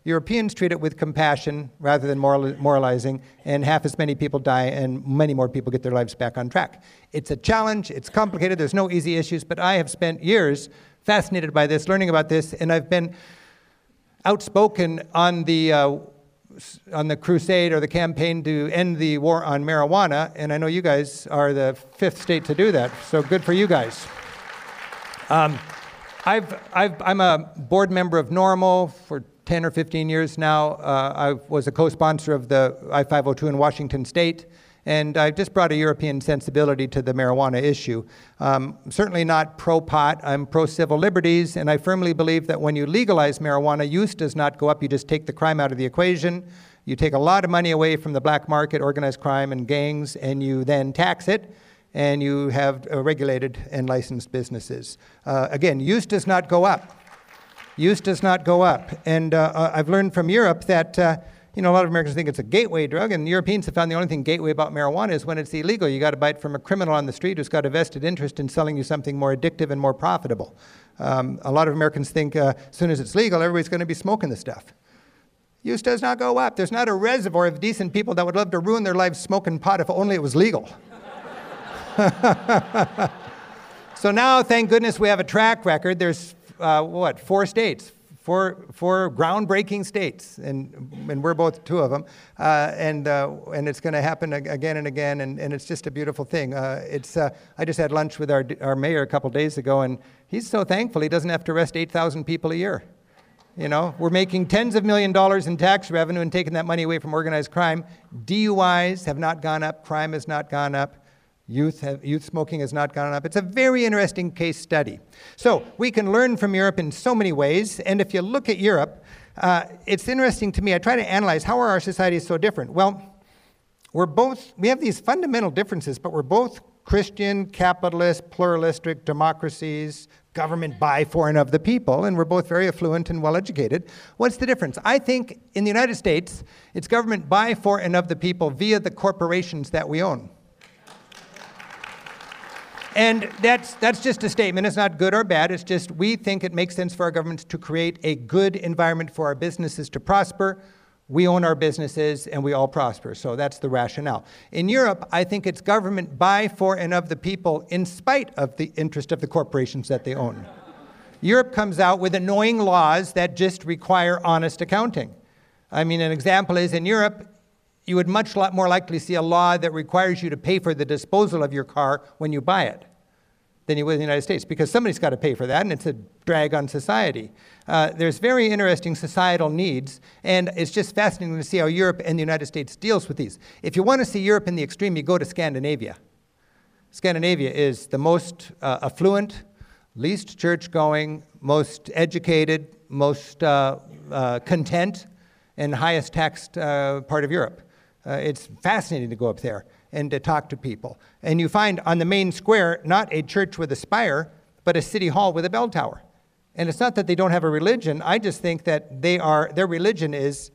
Europeans treat it with compassion rather than moral, moralizing, and half as many people die and many more people get their lives back on track. It's a challenge, it's complicated, there's no easy issues, but I have spent years fascinated by this, learning about this, and I've been outspoken on the uh, on the crusade or the campaign to end the war on marijuana, and I know you guys are the fifth state to do that, so good for you guys. Um, I've, I've, I'm a board member of NORML for ten or fifteen years now. Uh, I was a co-sponsor of the I five oh two in Washington State, and I've just brought a European sensibility to the marijuana issue. Um, I'm certainly not pro-pot, I'm pro-civil liberties, and I firmly believe that when you legalize marijuana, use does not go up, you just take the crime out of the equation. You take a lot of money away from the black market, organized crime, and gangs, and you then tax it, and you have uh, regulated and licensed businesses. Uh, again, use does not go up. Use does not go up. And uh, uh, I've learned from Europe that uh, you know, a lot of Americans think it's a gateway drug, and Europeans have found the only thing gateway about marijuana is when it's illegal. You got to buy it from a criminal on the street who's got a vested interest in selling you something more addictive and more profitable. Um, a lot of Americans think uh, as soon as it's legal, everybody's going to be smoking the stuff. Use does not go up. There's not a reservoir of decent people that would love to ruin their lives smoking pot if only it was legal. So now, thank goodness, we have a track record. There's, uh, what, four states. Four, four groundbreaking states, and, and we're both two of them, uh, and, uh, and it's going to happen again and again, and, and it's just a beautiful thing. Uh, it's, uh, I just had lunch with our, our mayor a couple days ago, and he's so thankful he doesn't have to arrest eight thousand people a year. You know, we're making tens of million dollars in tax revenue and taking that money away from organized crime. D U Is have not gone up, crime has not gone up. Youth, have, youth smoking has not gone up. It's a very interesting case study. So we can learn from Europe in so many ways, and if you look at Europe, uh, it's interesting to me. I try to analyze how are our societies so different. Well, we're both, we have these fundamental differences, but we're both Christian, capitalist, pluralistic democracies, government by, for, and of the people, and we're both very affluent and well-educated. What's the difference? I think in the United States, it's government by, for, and of the people via the corporations that we own. And that's, that's just a statement. It's not good or bad. It's just we think it makes sense for our governments to create a good environment for our businesses to prosper. We own our businesses, and we all prosper. So that's the rationale. In Europe, I think it's government by, for, and of the people in spite of the interest of the corporations that they own. Europe comes out with annoying laws that just require honest accounting. I mean, an example is in Europe, you would much more likely see a law that requires you to pay for the disposal of your car when you buy it than you would in the United States, because somebody's got to pay for that, and it's a drag on society. Uh, there's very interesting societal needs, and it's just fascinating to see how Europe and the United States deals with these. If you want to see Europe in the extreme, you go to Scandinavia. Scandinavia is the most uh, affluent, least church-going, most educated, most uh, uh, content, and highest taxed uh, part of Europe. Uh, it's fascinating to go up there and to talk to people. And you find on the main square, not a church with a spire, but a city hall with a bell tower. And it's not that they don't have a religion. I just think that they are, their religion is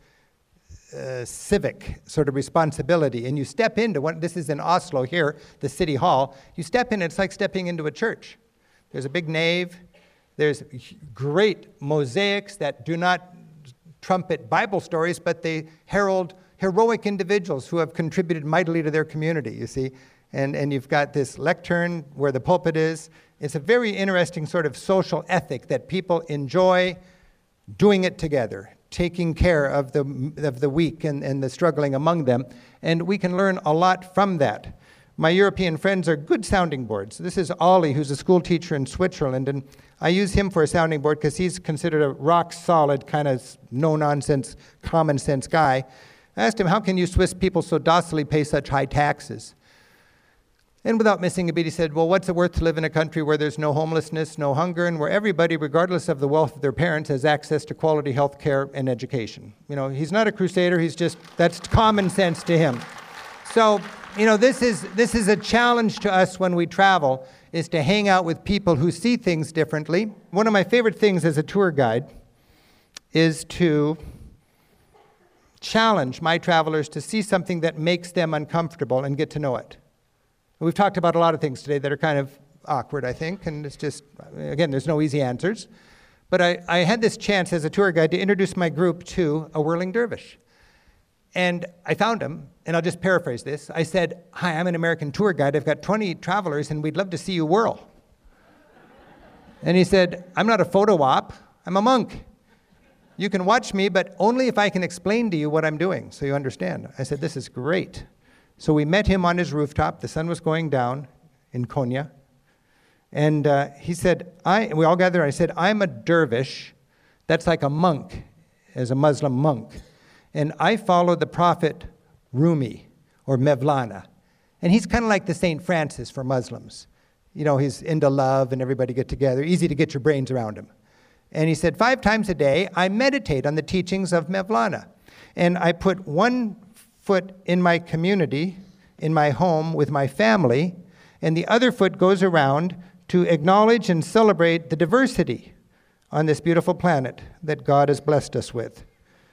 uh, civic sort of responsibility. And you step into one, this is in Oslo here, the city hall. You step in, it's like stepping into a church. There's a big nave. There's great mosaics that do not trumpet Bible stories, but they herald heroic individuals who have contributed mightily to their community, you see. And, and you've got this lectern where the pulpit is. It's a very interesting sort of social ethic that people enjoy doing it together, taking care of the, of the weak and, and the struggling among them. And we can learn a lot from that. My European friends are good sounding boards. This is Ollie, who's a school teacher in Switzerland, and I use him for a sounding board because he's considered a rock-solid, kind of no-nonsense, common-sense guy. I asked him, how can you Swiss people so docilely pay such high taxes? And without missing a beat, he said, well, what's it worth to live in a country where there's no homelessness, no hunger, and where everybody, regardless of the wealth of their parents, has access to quality health care and education? You know, he's not a crusader, he's just, that's common sense to him. So, you know, this is, this is a challenge to us when we travel, is to hang out with people who see things differently. One of my favorite things as a tour guide is to challenge my travelers to see something that makes them uncomfortable and get to know it. We've talked about a lot of things today that are kind of awkward, I think, and it's just, again, there's no easy answers. But I, I had this chance as a tour guide to introduce my group to a whirling dervish. And I found him, and I'll just paraphrase this. I said, "Hi, I'm an American tour guide. I've got twenty travelers, and we'd love to see you whirl." And he said, "I'm not a photo op. I'm a monk. You can watch me, but only if I can explain to you what I'm doing, so you understand." I said, "This is great." So we met him on his rooftop. The sun was going down in Konya. And uh, he said, I, we all gathered, I said, "I'm a dervish." That's like a monk, as a Muslim monk. "And I follow the prophet Rumi, or Mevlana. And he's kind of like the Saint Francis for Muslims. You know, he's into love and everybody get together. Easy to get your brains around him." And he said, "Five times a day, I meditate on the teachings of Mevlana. And I put one foot in my community, in my home with my family, and the other foot goes around to acknowledge and celebrate the diversity on this beautiful planet that God has blessed us with.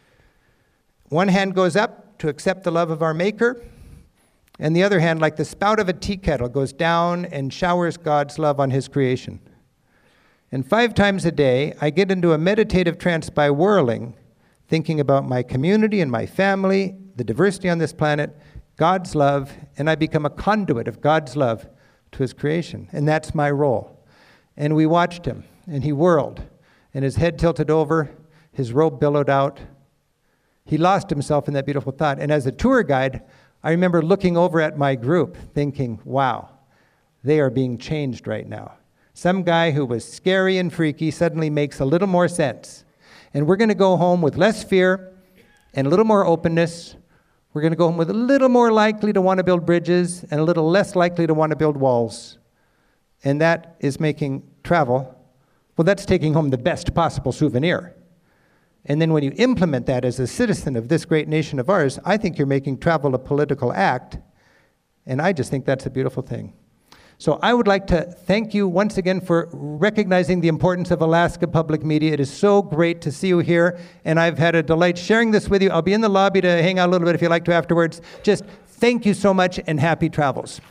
One hand goes up to accept the love of our Maker, and the other hand, like the spout of a tea kettle, goes down and showers God's love on his creation. And five times a day, I get into a meditative trance by whirling, thinking about my community and my family, the diversity on this planet, God's love, and I become a conduit of God's love to his creation. And that's my role." And we watched him, and he whirled, and his head tilted over, his robe billowed out. He lost himself in that beautiful thought. And as a tour guide, I remember looking over at my group, thinking, wow, they are being changed right now. Some guy who was scary and freaky suddenly makes a little more sense. And we're going to go home with less fear and a little more openness. We're going to go home with a little more likely to want to build bridges and a little less likely to want to build walls. And that is making travel, well, that's taking home the best possible souvenir. And then when you implement that as a citizen of this great nation of ours, I think you're making travel a political act. And I just think that's a beautiful thing. So I would like to thank you once again for recognizing the importance of Alaska Public Media. It is so great to see you here, and I've had a delight sharing this with you. I'll be in the lobby to hang out a little bit if you'd like to afterwards. Just thank you so much, and happy travels.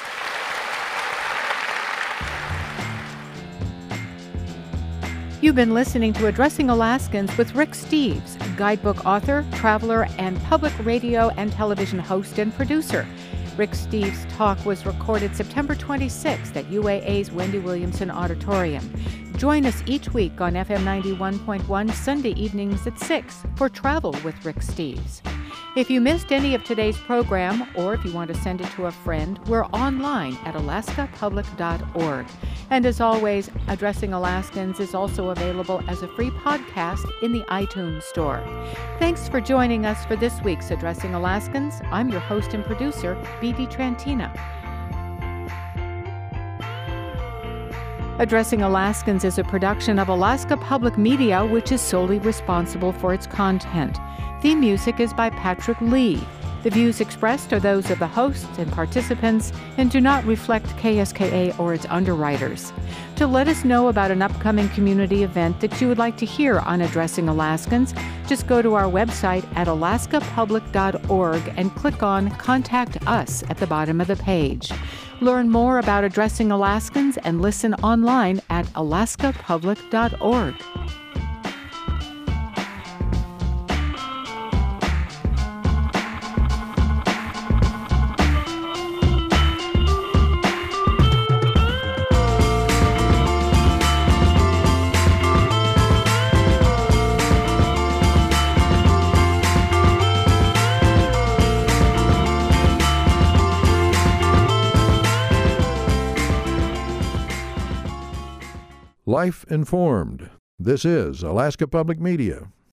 You've been listening to Addressing Alaskans with Rick Steves, guidebook author, traveler, and public radio and television host and producer. Rick Steves' talk was recorded September twenty-sixth at U A A's Wendy Williamson Auditorium. Join us each week on F M ninety-one point one Sunday evenings at six for Travel with Rick Steves. If you missed any of today's program, or if you want to send it to a friend, we're online at alaska public dot org. And as always, Addressing Alaskans is also available as a free podcast in the iTunes Store. Thanks for joining us for this week's Addressing Alaskans. I'm your host and producer, B D Trantina. Addressing Alaskans is a production of Alaska Public Media, which is solely responsible for its content. Theme music is by Patrick Lee. The views expressed are those of the hosts and participants and do not reflect K S K A or its underwriters. To let us know about an upcoming community event that you would like to hear on Addressing Alaskans, just go to our website at alaska public dot org and click on Contact Us at the bottom of the page. Learn more about Addressing Alaskans and listen online at alaska public dot org. Life Informed. This is Alaska Public Media.